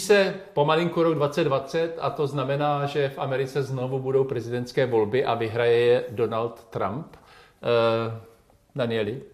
se pomalinku rok 2020 a to znamená, že v Americe znovu budou prezidentské volby a vyhraje je Donald Trump. Danieli?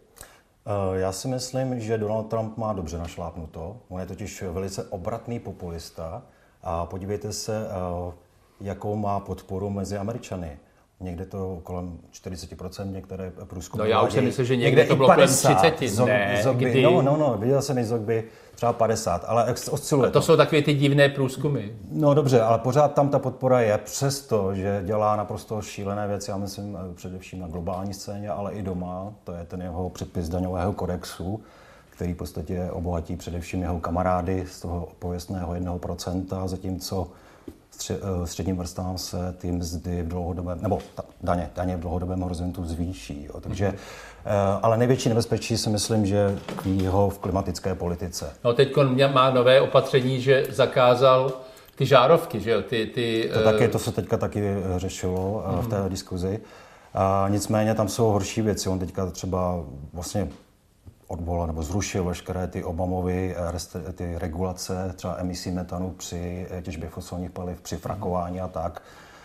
Já si myslím, že Donald Trump má dobře našlápnuto. On je totiž velice obratný populista a podívejte se, jakou má podporu mezi Američany. Někde to kolem 40%, některé průzkumy. No já už si myslím, že někde to bylo kolem 30. Kdy... No, viděl jsem i Zogby třeba 50, ale osciluje. A to jsou takové ty divné průzkumy. No dobře, ale pořád tam ta podpora je, přesto, že dělá naprosto šílené věci, já myslím především na globální scéně, ale i doma. To je ten jeho předpis daňového kodexu, který v podstatě obohatí především jeho kamarády z toho pověstného 1%, zatímco středním vrstám se ty mzdy v dlouhodobém, nebo daně v dlouhodobém horizontu zvýší. Jo. Takže, ale největší nebezpečí si myslím, že jeho v klimatické politice. No teď má nové opatření, že zakázal ty žárovky, že jo? To se teďka taky řešilo v té diskuzi. Nicméně tam jsou horší věci. On teďka třeba vlastně odvolal nebo zrušil veškeré ty Obamovy ty regulace, třeba emisí metanu při těžbě fosilních paliv, při frakování a tak.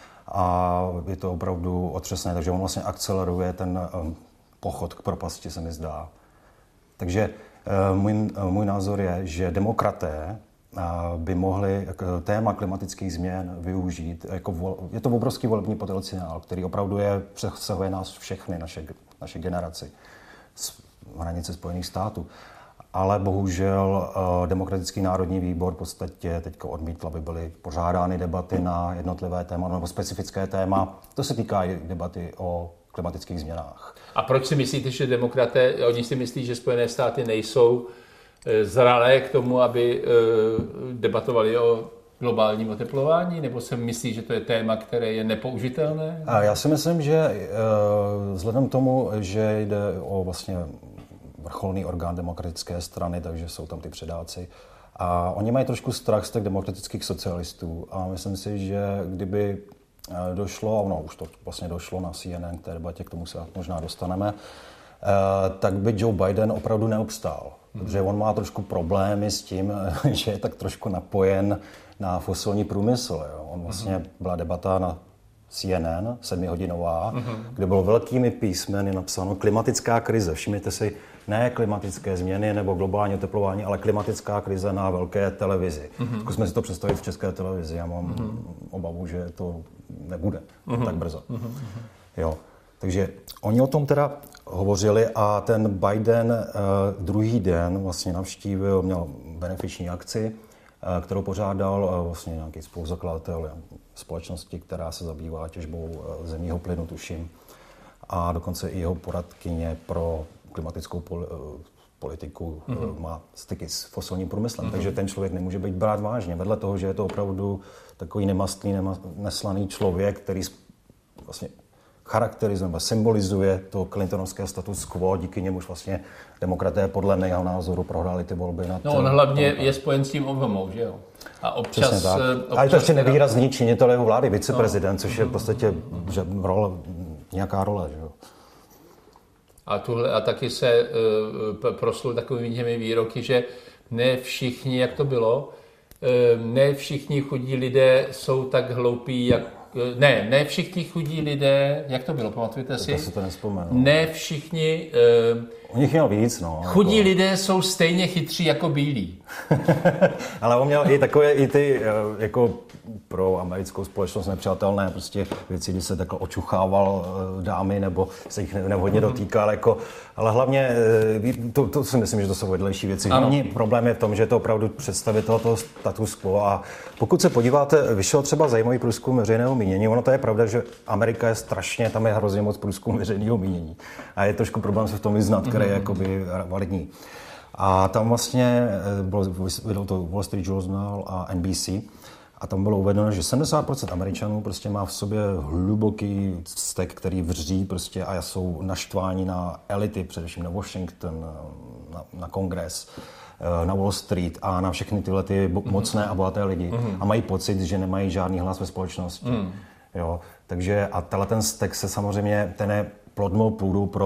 A je to opravdu otřesné, takže on vlastně akceleruje ten pochod k propasti, se mi zdá. Takže můj názor je, že demokraté by mohli téma klimatických změn využít. Je to obrovský volební potenciál, který opravdu přesahuje nás všechny, naše generaci. Hranice Spojených států. Ale bohužel Demokratický národní výbor v podstatě teď odmítl, aby byly pořádány debaty na jednotlivé téma nebo specifické téma. To se týká i debaty o klimatických změnách. A proč si myslíte, že demokraté, oni si myslí, že Spojené státy nejsou zralé k tomu, aby debatovali o globálním oteplování, nebo se myslí, že to je téma, které je nepoužitelné? A já si myslím, že vzhledem k tomu, že jde o vlastně vrcholný orgán demokratické strany, takže jsou tam ty předáci. A oni mají trošku strach z těch demokratických socialistů. A myslím si, že kdyby došlo, už to vlastně došlo na CNN k té debatě, k tomu se možná dostaneme, tak by Joe Biden opravdu neobstál. Protože on má trošku problémy s tím, že je tak trošku napojen na fosilní průmysl. Jo. On vlastně byla debata na CNN, 7hodinová, kde bylo velkými písmeny napsáno klimatická krize. Všimněte si, ne klimatické změny nebo globální oteplování, ale klimatická krize na velké televizi. Zkusme si to představit v české televizi. Já mám obavu, že to nebude tak brzo. Jo. Takže oni o tom teda hovořili a ten Biden druhý den vlastně navštívil, měl benefiční akci, kterou pořádal vlastně nějaký spoluzakladatel společnosti, která se zabývá těžbou zemního plynu, tuším. A dokonce i jeho poradkyně pro klimatickou politiku má styky s fosilním průmyslem. Takže ten člověk nemůže být brát vážně. Vedle toho, že je to opravdu takový nemastný, neslaný člověk, který vlastně charakterizuje, symbolizuje to clintonovské status quo, díky němuž vlastně demokraté podle mého názoru prohráli ty volby. On hlavně je spojen s tím Obamou, že jo? A občas a je to ještě nevýrazný činitel jeho vlády, viceprezident, což je v podstatě nějaká role, že jo? A taky se proslul takovými těmi výroky, že ne všichni, jak to bylo, ne všichni chudí lidé jsou tak hloupí, jak Ne všichni chudí lidé, jak to bylo, pamatujete si? To si to nevzpomenu. Ne všichni... U nich měl víc, no. Chudí lidé jsou stejně chytří jako bílí. Ale on měl i takové, i ty, jako pro americkou společnost nepřátelné prostě věci, kdy se takhle očuchával dámy, nebo se jich nevhodně dotýkal, jako, ale hlavně, to si myslím, že to jsou vedlejší věci. Hlavní problém je v tom, že je to opravdu představitel toho status quo a pokud se podíváte, vyšel třeba zajímavý průzkum veřejného mínění, ono to je pravda, že Amerika je strašně, tam je hrozně moc průzkum veřejného mínění a je trošku problém se v tom vyznat, který je jakoby validní. A tam vlastně bylo to Wall Street Journal a NBC a tam bylo uvedeno, že 70% Američanů prostě má v sobě hluboký vztek, který vří prostě a jsou naštváni na elity, především na Washington, na Kongres, na Wall Street a na všechny tyhle ty mocné a bohaté lidi a mají pocit, že nemají žádný hlas ve společnosti. Jo, takže a ten vztek se samozřejmě, ten je plodnou půdu pro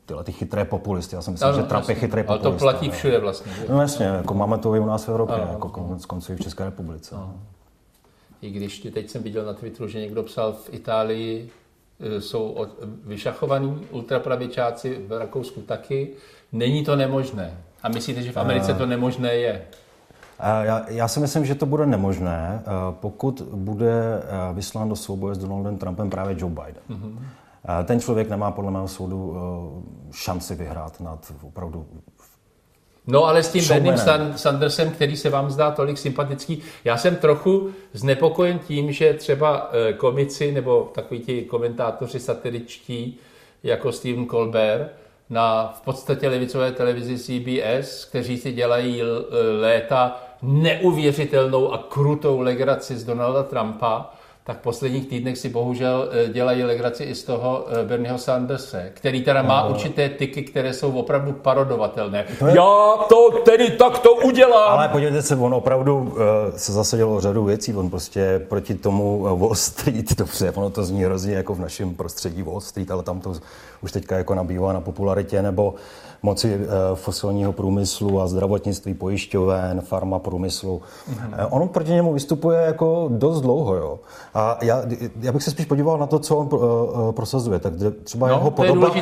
tyhle ty chytré populisty. Já si myslím, že Trump je chytrý populista. Ale to platí všude vlastně. No jasně, jako máme to i u nás v Evropě, jako konec konců i v České republice. I když teď jsem viděl na Twitteru, že někdo psal, v Itálii jsou vyšachovaní ultrapravičáci, v Rakousku taky. Není to nemožné. A myslíte, že v Americe to nemožné je? Já si myslím, že to bude nemožné, pokud bude vyslán do souboje s Donaldem Trumpem právě Joe Biden. Ten člověk nemá podle mého soudu šanci vyhrát nad opravdu. No ale s tím Bernie Sandersem, který se vám zdá tolik sympatický, já jsem trochu znepokojen tím, že třeba komici nebo takoví ti komentátoři satiričtí, jako Stephen Colbert, na v podstatě levicové televizi CBS, kteří si dělají léta neuvěřitelnou a krutou legraci z Donalda Trumpa, tak v posledních týdnech si bohužel dělají legraci i z toho Bernieho Sanderse, který teda má určité tyky, které jsou opravdu parodovatelné. Já to tedy takto udělám! Ale podívejte se, on opravdu se zasadil o řadu věcí, on prostě proti tomu Wall Street, dobře, ono to zní hrozně jako v našem prostředí Wall Street, ale tam to už teďka jako nabývá na popularitě, nebo moci fosilního průmyslu a zdravotnictví, pojišťoven, farma průmyslu. On proti němu vystupuje jako dost dlouho, jo. A já bych se spíš podíval na to, co on prosazuje. Tak třeba jeho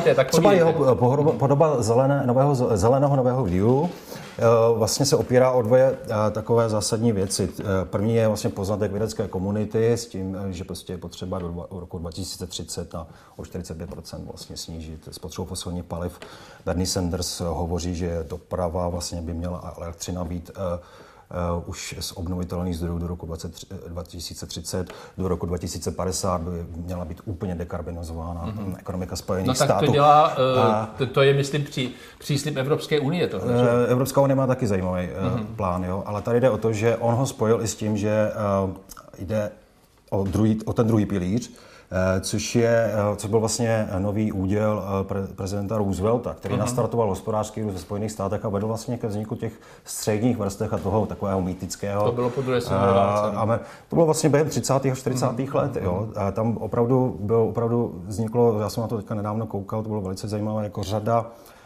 podoba zeleného nového dílu vlastně se opírá o dvě takové zásadní věci. První je vlastně poznatek vědecké komunity s tím, že prostě je potřeba do roku 2030 o 45% vlastně snížit spotřebu fosilních paliv. Bernie Sanders hovoří, že doprava vlastně by měla elektřina být už z obnovitelných zdrojů do roku 2030, do roku 2050 by měla být úplně dekarbonizována ekonomika Spojených států. No tak to dělá, to je, myslím, příslib Evropské unie. Evropská unie má taky zajímavý plán, jo? Ale tady jde o to, že on ho spojil i s tím, že jde o ten druhý pilíř, což byl vlastně nový úděl prezidenta Roosevelta, který nastartoval hospodářský růst ve Spojených státech a vedl vlastně ke vzniku těch středních vrstev a toho takového mýtického. To bylo po druhé světové válce. To bylo vlastně během 30. a 40. let. Jo. A tam opravdu vzniklo, já jsem na to teďka nedávno koukal, to bylo velice zajímavé, jako řada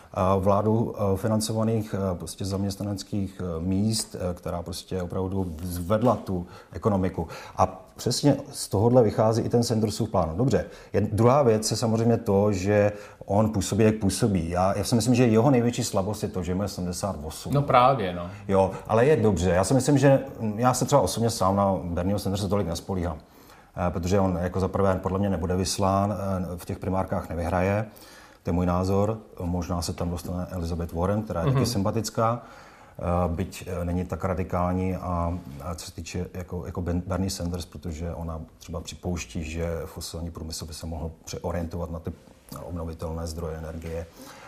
vládu financovaných prostě zaměstnaneckých míst, která prostě opravdu zvedla tu ekonomiku. A přesně z tohohle vychází i ten Sandersův plán. Dobře, druhá věc je samozřejmě to, že on působí, jak působí. Já si myslím, že jeho největší slabost je to, že má 78. No právě, no. Jo, ale je dobře. Já si myslím, že já se třeba osobně sám na Bernieho Sanderse tolik nespolíhám. Protože on jako za prvé podle mě nebude vyslán, v těch primárkách nevyhraje. To je můj názor. Možná se tam dostane Elizabeth Warren, která je taky sympatická, byť není tak radikální a co se týče jako Bernie Sanders, protože ona třeba připouští, že fosilní průmysl by se mohl přeorientovat na ty obnovitelné zdroje energie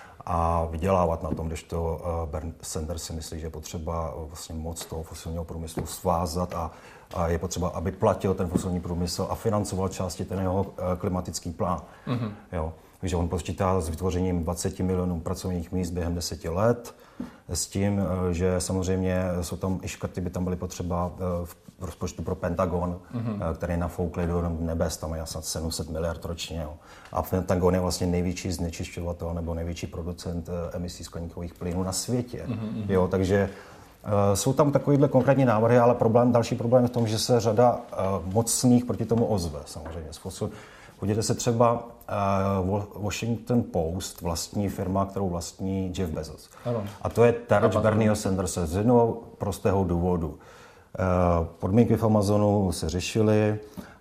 a vydělávat na tom, kdežto Bernie Sanders si myslí, že je potřeba vlastně moc toho fosilního průmyslu svázat a je potřeba, aby platil ten fosilní průmysl a financoval části ten jeho klimatický plán. Jo. Takže on počítá s vytvořením 20 milionů pracovních míst během 10 let, s tím, že samozřejmě jsou tam i škrty, by tam byly potřeba v rozpočtu pro Pentagon, který nafoukli do nebes, tam je asi 700 miliard ročně. Jo. A Pentagon je vlastně největší znečišťovatel nebo největší producent emisí skleníkových plynů na světě. Jo, takže jsou tam takovýhle konkrétní návrhy, ale další problém je v tom, že se řada mocných proti tomu ozve samozřejmě. Podívejte se třeba Washington Post, vlastní firma, kterou vlastní Jeff Bezos. Ano. A to je terč Bernieho Sanderse z jednoho prostého důvodu. Podmínky v Amazonu se řešily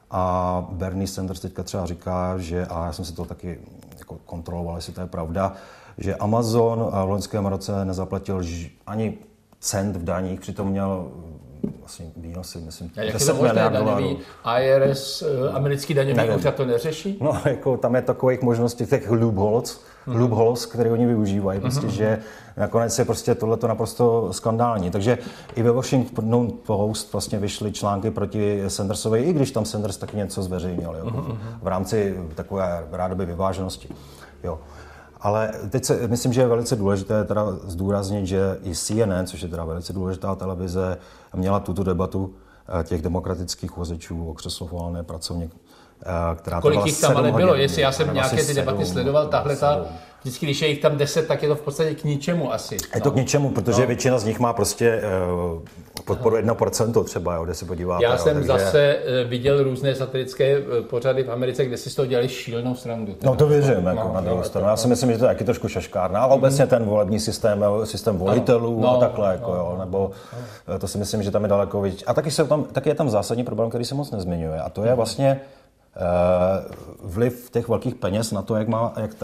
a Bernie Sanders teďka třeba říká, že, a já jsem si to taky jako kontroloval, jestli to je pravda, že Amazon v loňském roce nezaplatil ani cent v daních, přitom měl vlastně výnosy, myslím, 10 miliard dolarů. IRS, americký daňový úřad, to neřeší? No, jako tam je takových možností, těch loopholes, které oni využívají, prostě, že nakonec je prostě tohleto naprosto skandální. Takže i ve Washington Post vlastně vyšly články proti Sandersovi, i když tam Sanders taky něco zveřejnil, jo, v rámci takové rádoby vyváženosti. Jo. Ale teď myslím, že je velice důležité teda zdůraznit, že i CNN, což je teda velice důležitá televize, měla tuto debatu těch demokratických uchazečů o křeslo volné pracovně která kolik jich tam ale bylo, jestli já jsem hodin, nějaké ty debaty sledoval, vždycky, když je jich tam 10, tak je to v podstatě k ničemu asi. Je to k ničemu, protože většina z nich má prostě podporu 1% třeba, jo, kde se podíváte. Já jsem zase viděl různé satirické pořady v Americe, kde si z toho dělali šílenou srandu. No to věřím, jako na druhou stranu. Já si myslím, že to je taky trošku šaškárna, ale obecně ten volební systém volitelů a takhle, jako, jo, nebo to si myslím, že tam je daleko víc. A taky je tam zásadní problém, který se moc nezmiňuje, a to je vlastně vliv těch velkých peněz na to, jak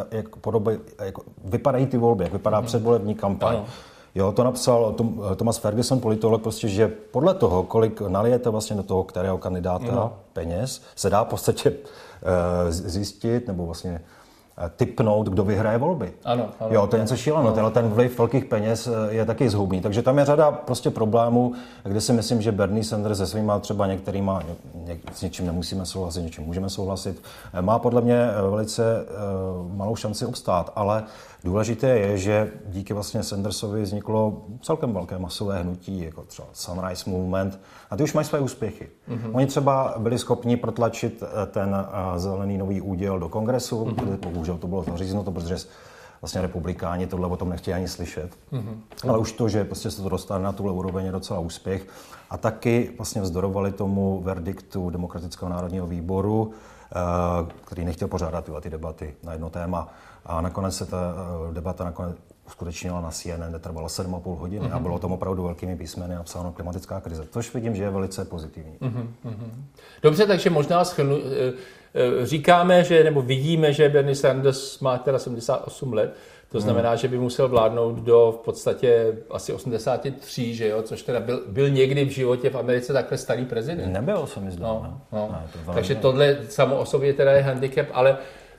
vypadají ty volby, jak vypadá předvolební kampaň. Jo, to napsal Thomas Ferguson, politolog, prostě, že podle toho, kolik nalijete vlastně do toho, kterého kandidáta peněz, se dá v podstatě zjistit nebo vlastně tipnout, kdo vyhraje volby. Ano, jo, to je něco šíleného. Ten vliv velkých peněz je taky zhoubný. Takže tam je řada prostě problémů, kde si myslím, že Bernie Sanders se svýma třeba některýma, s něčím nemusíme souhlasit, něčím můžeme souhlasit, má podle mě velice malou šanci obstát, ale důležité je, že díky vlastně Sandersovi vzniklo celkem velké masové hnutí, jako třeba Sunrise Movement, a ty už mají své úspěchy. Oni třeba byli schopni protlačit ten zelený nový úděl do kongresu, kde bohužel to bylo zaříznuto, protože vlastně republikáni tohle o tom nechtějí ani slyšet. Ale už to, že prostě se to dostane na tuhle úroveň, je docela úspěch. A taky vlastně vzdorovali tomu verdiktu Demokratického národního výboru, který nechtěl pořádat ty debaty na jedno téma. A nakonec se ta debata uskutečnila na CNN, kde trvalo 7,5 hodiny a bylo tam opravdu velkými písmeny napsáno klimatická krize. Což vidím, že je velice pozitivní. Dobře, takže možná říkáme, nebo vidíme, že Bernie Sanders má teda 78 let, to znamená, že by musel vládnout do v podstatě asi 83, že jo, což teda byl někdy v životě v Americe takhle starý prezident. Nebyl, se mi zdá. No. Takže tohle samo o sobě teda je handicap, ale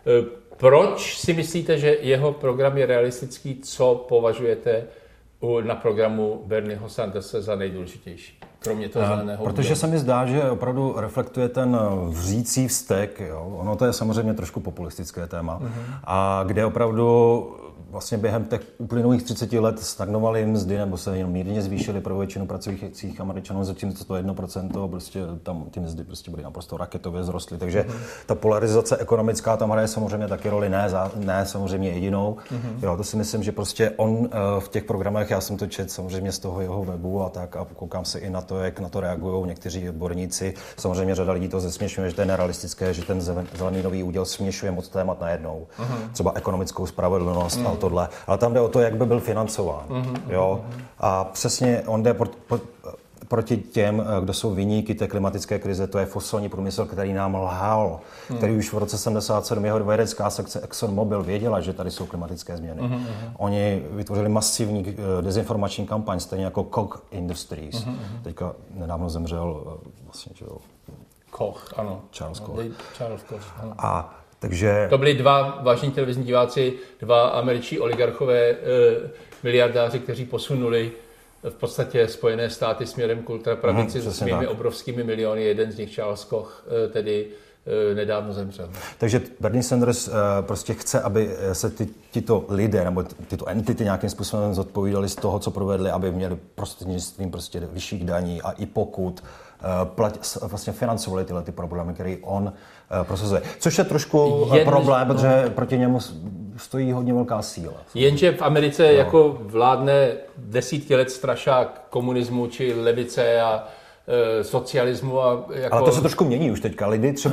proč si myslíte, že jeho program je realistický? Co považujete na programu Bernieho Sandersa za nejdůležitější? Kromě toho zeleného. Protože se mi zdá, že opravdu reflektuje ten vřící vztek. Jo? Ono to je samozřejmě trošku populistické téma. A kde opravdu vlastně během těch uplynulých 30 let stagnovaly mzdy nebo se jenom mírně zvýšily pro většinu pracujících Američanů, zatímco to 1%, prostě tam ty mzdy prostě byly naprosto raketově vzrostly. Takže ta polarizace ekonomická tam hraje samozřejmě taky roli, ne samozřejmě jedinou. Jo, to si myslím, že prostě on v těch programech, já jsem to četl samozřejmě z toho jeho webu a tak, a koukám se i na to, jak na to reagují někteří odborníci. Samozřejmě řada lidí to zesměšňuje, že to je nerealistické, že ten zelený nový úděl směšuje moc témat najednou. Třeba ekonomickou spravedlnost a tohle. Ale tam jde o to, jak by byl financován. Jo? A přesně on jde proti těm, kdo jsou viníky té klimatické krize, to je fosilní průmysl, který nám lhal, který už v roce 77 jeho vědecká sekce ExxonMobil věděla, že tady jsou klimatické změny. Oni vytvořili masivní dezinformační kampaň, stejně jako Koch Industries. Teďka nedávno zemřel vlastně, že jo, Koch, ano. Charles Koch. Ano. A takže to byli dva vážní televizní diváci, dva američtí oligarchové, miliardáři, kteří posunuli v podstatě Spojené státy směrem k ultrapravici se svými obrovskými miliony. Jeden z nich, Charles Koch, tedy nedávno zemřel. Takže Bernie Sanders prostě chce, aby se tyto lidé nebo tyto entity nějakým způsobem zodpovídali z toho, co provedli, aby měli prostřednictvím prostě vyšších daní a i pokud vlastně financovali tyhle ty problémy, které on prosazuje. Což je trošku problém, protože proti němu stojí hodně velká síla. Jenže v Americe jako vládne desítky let strašák komunismu či levice a socialismu. A jako... Ale to se trošku mění už teďka.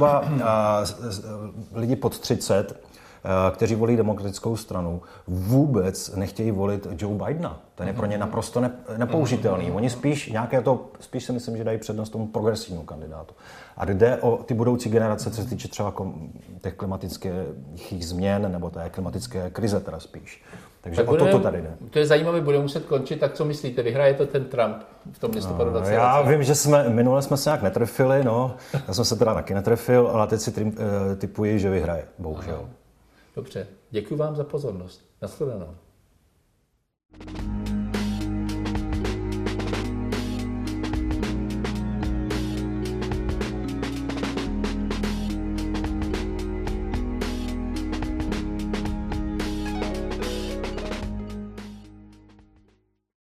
Lidi pod 30, kteří volí demokratickou stranu, vůbec nechtějí volit Joe Bidena. Ten je pro ně naprosto nepoužitelný. Oni spíš si myslím, že dají přednost tomu progresivnímu kandidátu. A jde o ty budoucí generace, co se týče třeba těch klimatických změn nebo té klimatické krize teda spíš. Takže tak o toto tady jde. To je zajímavé, bude muset končit. Tak co myslíte? Vyhraje to ten Trump v tom listopadu 2020? Já vím, že minule jsme se nějak netrefili, já jsem se teda taky netrefil, ale teď si tipuji, že vyhraje, bohužel. Dobře, děkuji vám za pozornost. Nashledanou.